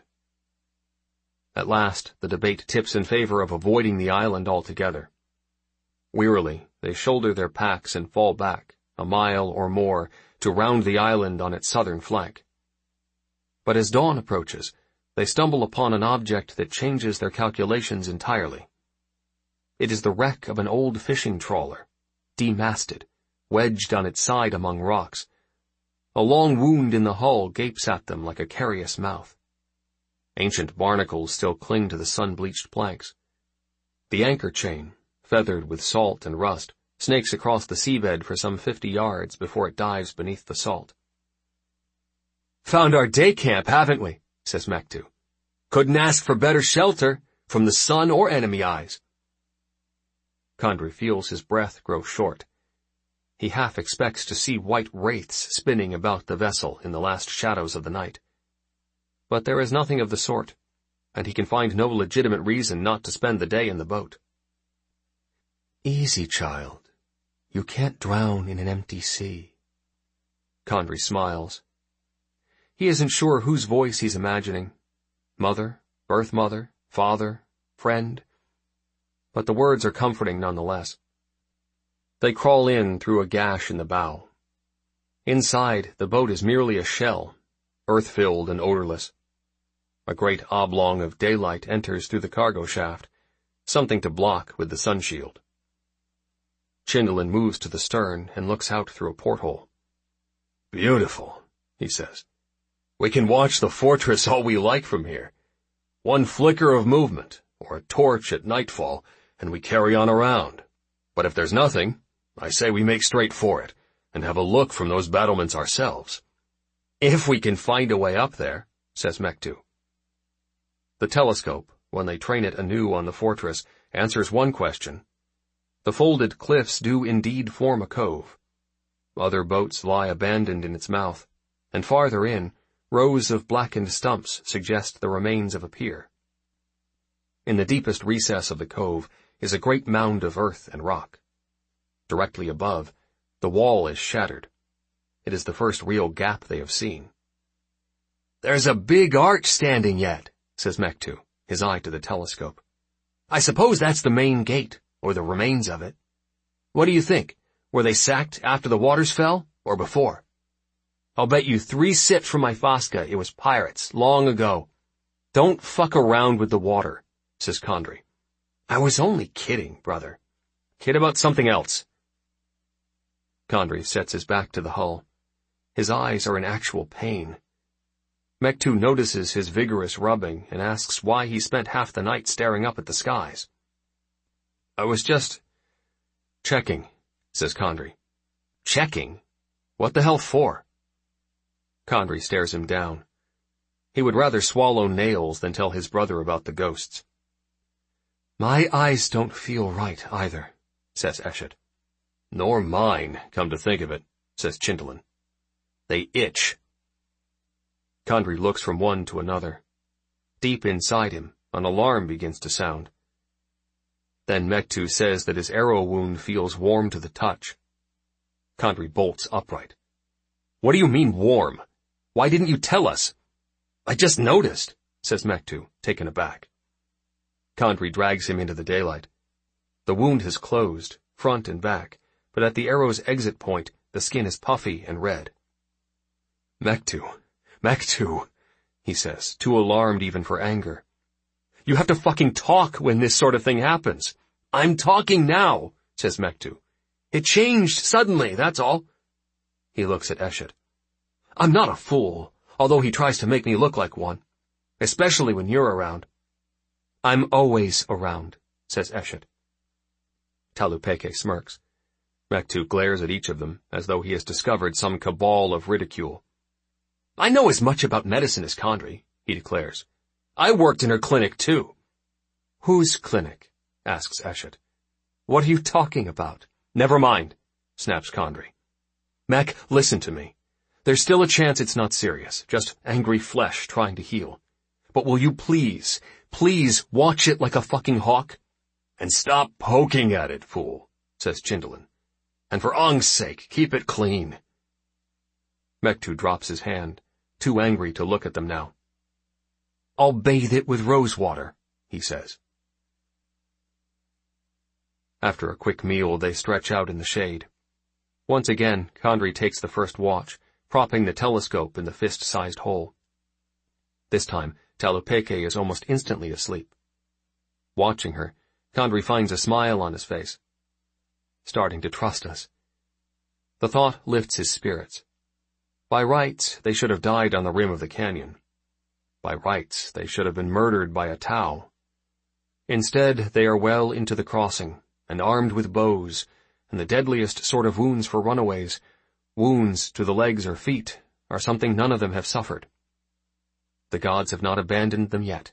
At last, the debate tips in favor of avoiding the island altogether. Wearily, they shoulder their packs and fall back, a mile or more, to round the island on its southern flank. But as dawn approaches, they stumble upon an object that changes their calculations entirely. It is the wreck of an old fishing trawler, demasted, wedged on its side among rocks. A long wound in the hull gapes at them like a carious mouth. Ancient barnacles still cling to the sun-bleached planks. The anchor chain, feathered with salt and rust, snakes across the seabed for some fifty yards before it dives beneath the salt. Found our day camp, haven't we? Says Mektu. Couldn't ask for better shelter from the sun or enemy eyes. Condry feels his breath grow short. He half expects to see white wraiths spinning about the vessel in the last shadows of the night. But there is nothing of the sort, and he can find no legitimate reason not to spend the day in the boat. Easy, child. You can't drown in an empty sea. Condry smiles. He isn't sure whose voice he's imagining. Mother, birth mother, father, friend. But the words are comforting nonetheless. They crawl in through a gash in the bow. Inside, the boat is merely a shell, earth-filled and odorless. A great oblong of daylight enters through the cargo shaft, something to block with the sunshield. Chindolin moves to the stern and looks out through a porthole. Beautiful, he says. We can watch the fortress all we like from here. One flicker of movement, or a torch at nightfall, and we carry on around. But if there's nothing, I say we make straight for it, and have a look from those battlements ourselves. If we can find a way up there, says Mektu. The telescope, when they train it anew on the fortress, answers one question. The folded cliffs do indeed form a cove. Other boats lie abandoned in its mouth, and farther in, rows of blackened stumps suggest the remains of a pier. In the deepest recess of the cove is a great mound of earth and rock. Directly above, the wall is shattered. It is the first real gap they have seen. There's a big arch standing yet, says Mektu, his eye to the telescope. I suppose that's the main gate, or the remains of it. What do you think? Were they sacked after the waters fell, or before? I'll bet you three sips from my fosca it was pirates, long ago. Don't fuck around with the water, says Condry. I was only kidding, brother. Kid about something else. Condry sets his back to the hull. His eyes are in actual pain. Mektu notices his vigorous rubbing and asks why he spent half the night staring up at the skies. I was just checking, says Condry. Checking? What the hell for? Condry stares him down. He would rather swallow nails than tell his brother about the ghosts. My eyes don't feel right either, says Eshet. Nor mine, come to think of it, says Chindolin. They itch. Condry looks from one to another. Deep inside him, an alarm begins to sound. Then Mektu says that his arrow wound feels warm to the touch. Condry bolts upright. What do you mean warm? Why didn't you tell us? I just noticed, says Mektu, taken aback. Condry drags him into the daylight. The wound has closed, front and back, but at the arrow's exit point, the skin is puffy and red. Mektu, Mektu, he says, too alarmed even for anger. You have to fucking talk when this sort of thing happens. I'm talking now, says Mektu. It changed suddenly, that's all. He looks at Eshet. I'm not a fool, although he tries to make me look like one, especially when you're around. I'm always around, says Eshet. Talupeke smirks. Mektu glares at each of them, as though he has discovered some cabal of ridicule. I know as much about medicine as Kandri, he declares. I worked in her clinic, too. Whose clinic? Asks Eshet. What are you talking about? Never mind, snaps Kandri. Mek, listen to me. There's still a chance it's not serious, just angry flesh trying to heal. But will you please, please watch it like a fucking hawk? And stop poking at it, fool, says Chindolin. And for Ong's sake, keep it clean. Mektu drops his hand, too angry to look at them now. I'll bathe it with rose water, he says. After a quick meal, they stretch out in the shade. Once again, Kandri takes the first watch, propping the telescope in the fist-sized hole. This time, Talupeke is almost instantly asleep. Watching her, Kandri finds a smile on his face. Starting to trust us. The thought lifts his spirits. By rights, they should have died on the rim of the canyon. By rights, they should have been murdered by a Tau. Instead, they are well into the crossing, and armed with bows, and the deadliest sort of wounds for runaways, wounds to the legs or feet, are something none of them have suffered. The gods have not abandoned them yet.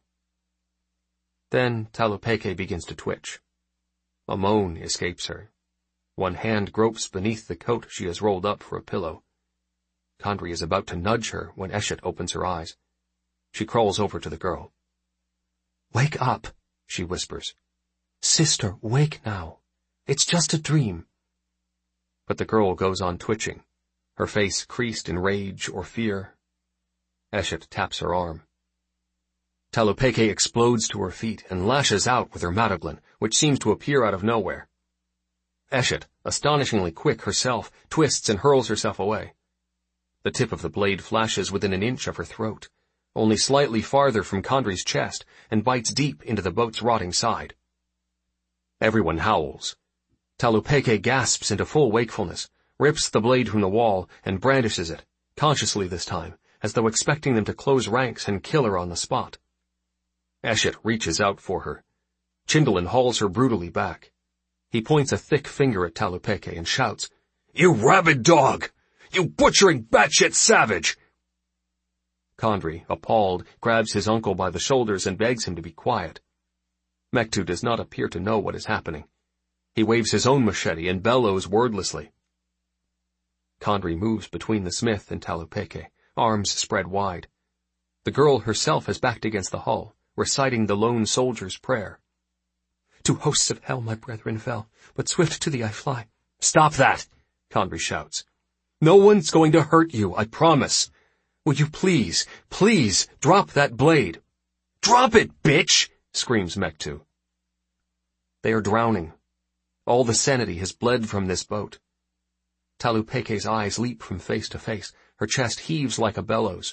Then Talupeke begins to twitch. A moan escapes her. One hand gropes beneath the coat she has rolled up for a pillow. Kandri is about to nudge her when Eshet opens her eyes. She crawls over to the girl. Wake up, she whispers. Sister, wake now. It's just a dream. But the girl goes on twitching, her face creased in rage or fear. Eshet taps her arm. Talupeke explodes to her feet and lashes out with her Mataglin, which seems to appear out of nowhere. Eshet, astonishingly quick herself, twists and hurls herself away. The tip of the blade flashes within an inch of her throat, only slightly farther from Kandri's chest, and bites deep into the boat's rotting side. Everyone howls. Talupeke gasps into full wakefulness, rips the blade from the wall, and brandishes it, consciously this time, as though expecting them to close ranks and kill her on the spot. Eshet reaches out for her. Chindolin hauls her brutally back. He points a thick finger at Talupeke and shouts, You rabid dog! You butchering batshit savage! Kandri, appalled, grabs his uncle by the shoulders and begs him to be quiet. Mektu does not appear to know what is happening. He waves his own machete and bellows wordlessly. Kandri moves between the smith and Talupeke, arms spread wide. The girl herself is backed against the hull, reciting the lone soldier's prayer. To hosts of hell my brethren fell, but swift to thee I fly. Stop that, Kandri shouts. No one's going to hurt you, I promise. Will you please, please drop that blade? Drop it, bitch! Screams Mektu. They are drowning. All the sanity has bled from this boat. Talupeke's eyes leap from face to face. Her chest heaves like a bellows.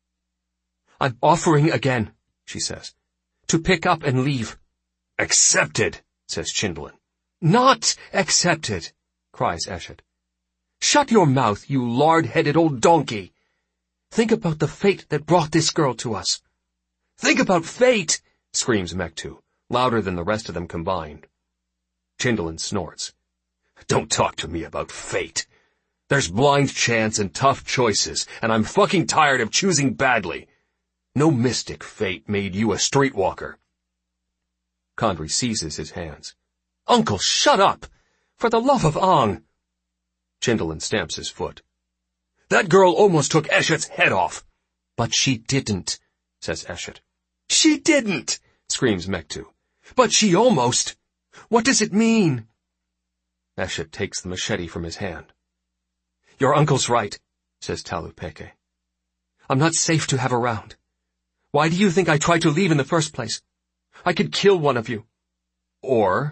I'm offering again, she says, to pick up and leave. Accepted, says Chindolin. Not accepted, cries Eshet. Shut your mouth, you lard-headed old donkey. Think about the fate that brought this girl to us. Think about fate, screams Mektu, louder than the rest of them combined. Chindolin snorts. Don't talk to me about fate. There's blind chance and tough choices, and I'm fucking tired of choosing badly. No mystic fate made you a streetwalker. Kandri seizes his hands. Uncle, shut up! For the love of Ong! Chindolin stamps his foot. That girl almost took Eshet's head off. But she didn't, says Eshet. She didn't, screams Mektu. But she almost. What does it mean? Eshet takes the machete from his hand. Your uncle's right, says Talupeke. I'm not safe to have around. Why do you think I tried to leave in the first place? I could kill one of you. Or,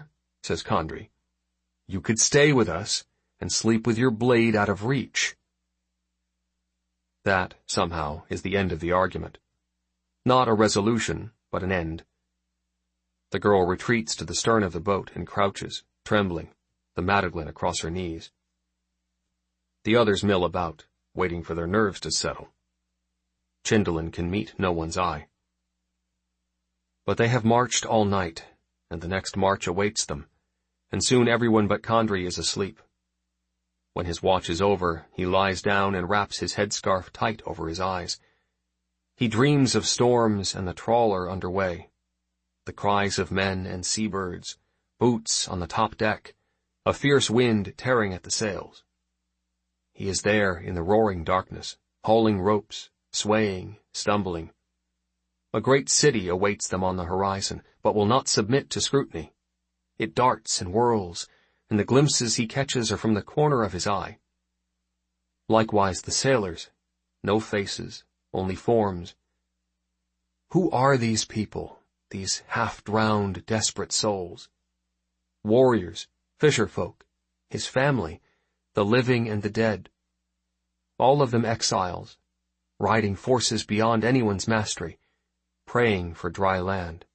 says Condrey. You could stay with us and sleep with your blade out of reach. That, somehow, is the end of the argument. Not a resolution, but an end. The girl retreats to the stern of the boat and crouches, trembling, the Madeleine across her knees. The others mill about, waiting for their nerves to settle. Chindolin can meet no one's eye. But they have marched all night, and the next march awaits them, and soon everyone but Condrey is asleep. When his watch is over, he lies down and wraps his headscarf tight over his eyes. He dreams of storms and the trawler underway, the cries of men and seabirds, boots on the top deck, a fierce wind tearing at the sails. He is there in the roaring darkness, hauling ropes, swaying, stumbling. A great city awaits them on the horizon, but will not submit to scrutiny. It darts and whirls, and the glimpses he catches are from the corner of his eye. Likewise the sailors, no faces, only forms. Who are these people, these half-drowned, desperate souls? Warriors, fisher-folk, his family, the living and the dead. All of them exiles, riding forces beyond anyone's mastery, praying for dry land.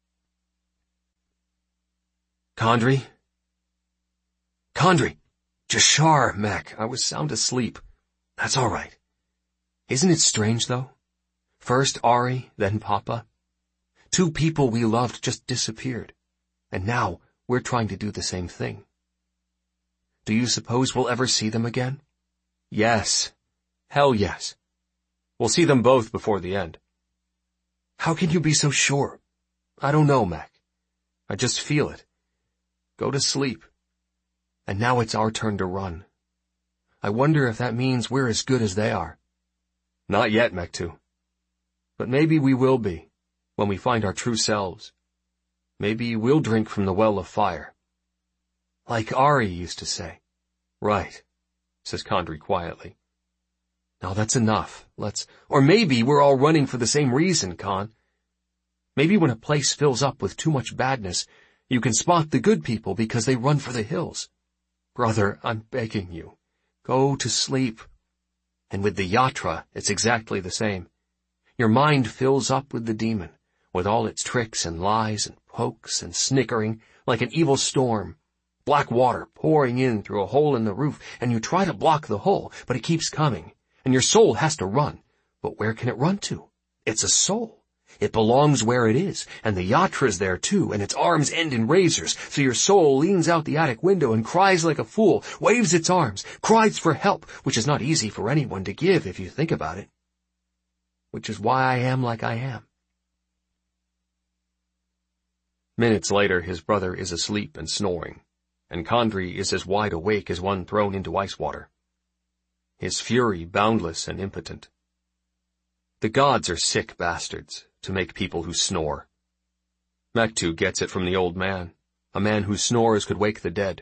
Condrey? Condrey! Jashar, Mac, I was sound asleep. That's all right. Isn't it strange, though? First Ari, then Papa. Two people we loved just disappeared, and now we're trying to do the same thing. Do you suppose we'll ever see them again? Yes. Hell yes. We'll see them both before the end. How can you be so sure? I don't know, Mac. I just feel it. Go to sleep. And now it's our turn to run. I wonder if that means we're as good as they are. Not yet, Mektu. But maybe we will be, when we find our true selves. Maybe we'll drink from the well of fire. Like Ari used to say. Right, says Condrey quietly. Now that's enough. Let's... Or maybe we're all running for the same reason, Con. Maybe when a place fills up with too much badness, you can spot the good people because they run for the hills. Brother, I'm begging you. Go to sleep. And with the Yatra, it's exactly the same. Your mind fills up with the demon, with all its tricks and lies and pokes and snickering, like an evil storm. Black water pouring in through a hole in the roof, and you try to block the hole, but it keeps coming, and your soul has to run. But where can it run to? It's a soul. It belongs where it is, and the Yatra's there too, and its arms end in razors, so your soul leans out the attic window and cries like a fool, waves its arms, cries for help, which is not easy for anyone to give if you think about it. Which is why I am like I am. Minutes later, his brother is asleep and snoring, and Condrey is as wide awake as one thrown into ice water. His fury boundless and impotent. The gods are sick bastards to make people who snore. Mektu gets it from the old man, a man whose snores could wake the dead.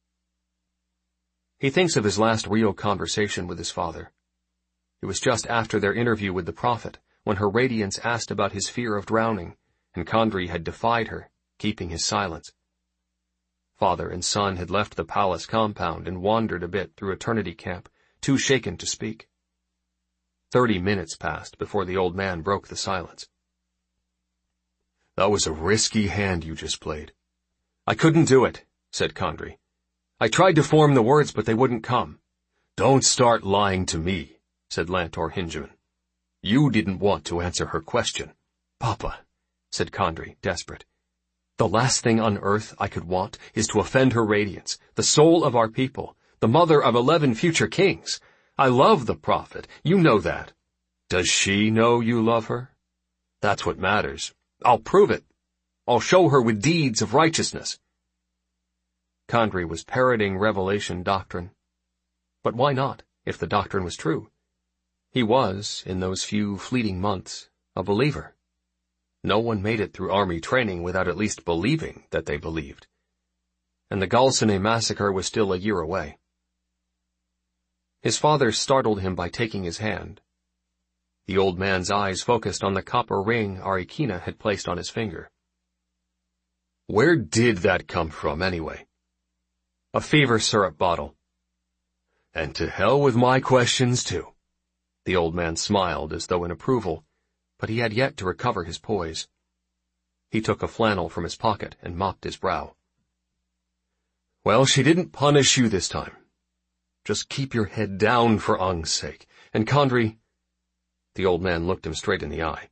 He thinks of his last real conversation with his father. It was just after their interview with the prophet, when her radiance asked about his fear of drowning, and Condrey had defied her, keeping his silence. Father and son had left the palace compound and wandered a bit through Eternity Camp, too shaken to speak. Thirty minutes passed before the old man broke the silence. That was a risky hand you just played. I couldn't do it, said Condrey. I tried to form the words, but they wouldn't come. Don't start lying to me, said Lantor Hingeman. You didn't want to answer her question. Papa, said Condrey, desperate. The last thing on earth I could want is to offend her radiance, the soul of our people, the mother of eleven future kings. I love the prophet, you know that. Does she know you love her? That's what matters. I'll prove it. I'll show her with deeds of righteousness. Condrey was parroting Revelation doctrine. But why not, if the doctrine was true? He was, in those few fleeting months, a believer. No one made it through army training without at least believing that they believed. And the Galsene massacre was still a year away. His father startled him by taking his hand. The old man's eyes focused on the copper ring Arikina had placed on his finger. Where did that come from, anyway? A fever syrup bottle. And to hell with my questions, too. The old man smiled as though in approval, but he had yet to recover his poise. He took a flannel from his pocket and mopped his brow. Well, she didn't punish you this time. Just keep your head down for Ung's sake. And Condry, the old man looked him straight in the eye.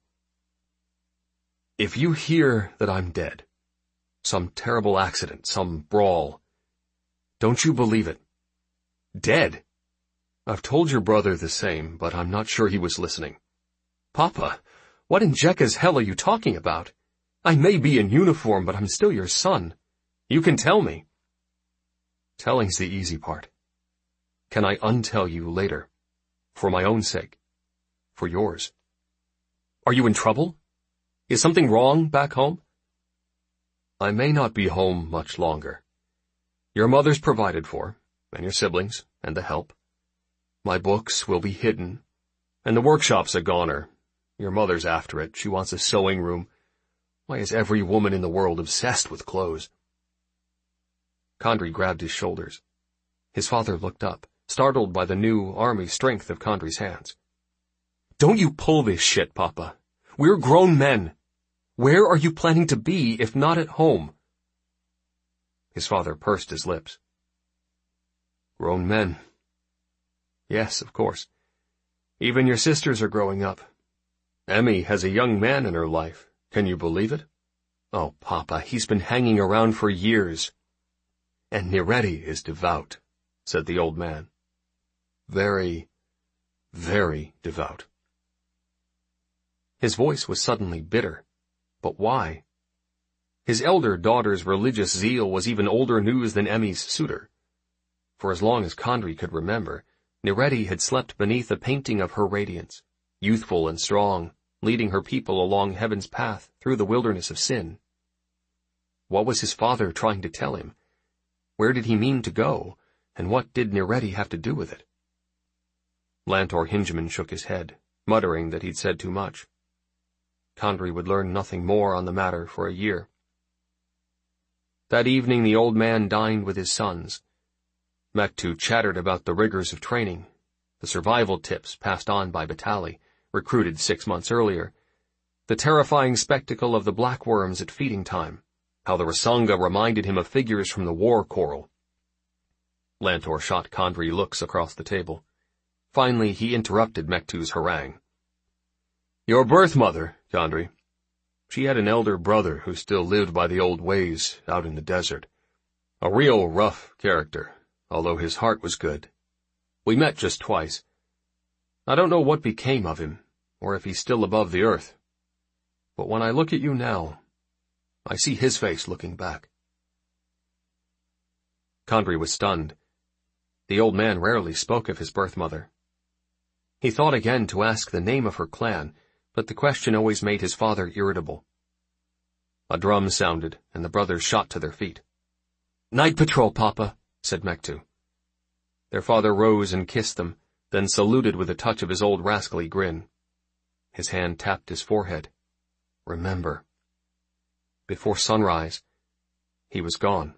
If you hear that I'm dead, some terrible accident, some brawl, don't you believe it. Dead? I've told your brother the same, but I'm not sure he was listening. Papa, what in Jekka's hell are you talking about? I may be in uniform, but I'm still your son. You can tell me. Telling's the easy part. Can I untell you later? For my own sake. For yours. Are you in trouble? Is something wrong back home? I may not be home much longer. Your mother's provided for, and your siblings, and the help. My books will be hidden, and the workshop's a goner. Your mother's after it. She wants a sewing room. Why is every woman in the world obsessed with clothes? Condry grabbed his shoulders. His father looked up, startled by the new army strength of Condry's hands. Don't you pull this shit, Papa. We're grown men. Where are you planning to be if not at home? His father pursed his lips. Grown men. Yes, of course. Even your sisters are growing up. Emmy has a young man in her life. Can you believe it? Oh, Papa, he's been hanging around for years. And Nereti is devout, said the old man. Very, very devout. His voice was suddenly bitter. But why? His elder daughter's religious zeal was even older news than Emmy's suitor. For as long as Condry could remember, Nereti had slept beneath a painting of her radiance, youthful and strong, leading her people along heaven's path through the wilderness of sin. What was his father trying to tell him? Where did he mean to go, and what did Nereti have to do with it? Lantor Hingeman shook his head, muttering that he'd said too much. Condry would learn nothing more on the matter for a year. That evening the old man dined with his sons. Mektu chattered about the rigors of training, the survival tips passed on by Batali, recruited six months earlier, the terrifying spectacle of the blackworms at feeding time, how the Rasanga reminded him of figures from the war choral. Lantor shot Condry looks across the table. Finally he interrupted Mektu's harangue. Your birth mother, Condry. She had an elder brother who still lived by the old ways out in the desert. A real rough character, although his heart was good. We met just twice. I don't know what became of him, or if he's still above the earth. But when I look at you now, I see his face looking back. Condry was stunned. The old man rarely spoke of his birth mother. He thought again to ask the name of her clan, but the question always made his father irritable. A drum sounded, and the brothers shot to their feet. Night patrol, Papa, said Mektu. Their father rose and kissed them, then saluted with a touch of his old rascally grin. His hand tapped his forehead. Remember. Before sunrise, he was gone.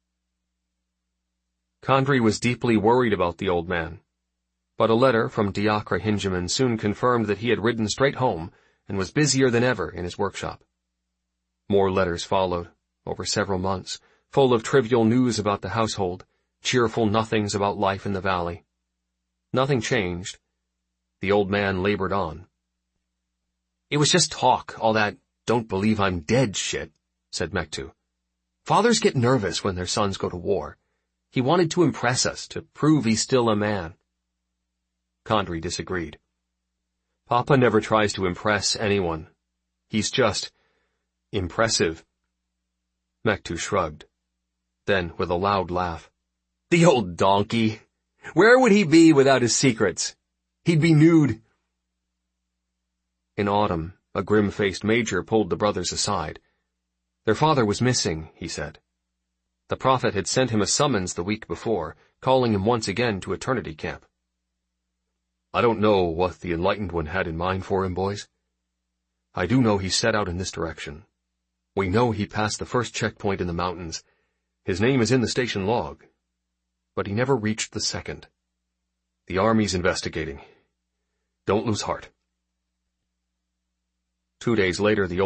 Condry was deeply worried about the old man, but a letter from Diakra Hingeman soon confirmed that he had ridden straight home and was busier than ever in his workshop. More letters followed, over several months, full of trivial news about the household, cheerful nothings about life in the valley. Nothing changed. The old man labored on. It was just talk, all that don't believe I'm dead shit, said Mektu. Fathers get nervous when their sons go to war. He wanted to impress us, to prove he's still a man. Condry disagreed. Papa never tries to impress anyone. He's just impressive. Mektu shrugged. Then, with a loud laugh, the old donkey! Where would he be without his secrets? He'd be nude. In autumn, a grim-faced major pulled the brothers aside. Their father was missing, he said. The prophet had sent him a summons the week before, calling him once again to eternity camp. I don't know what the Enlightened One had in mind for him, boys. I do know he set out in this direction. We know he passed the first checkpoint in the mountains. His name is in the station log. But he never reached the second. The Army's investigating. Don't lose heart. Two days later, the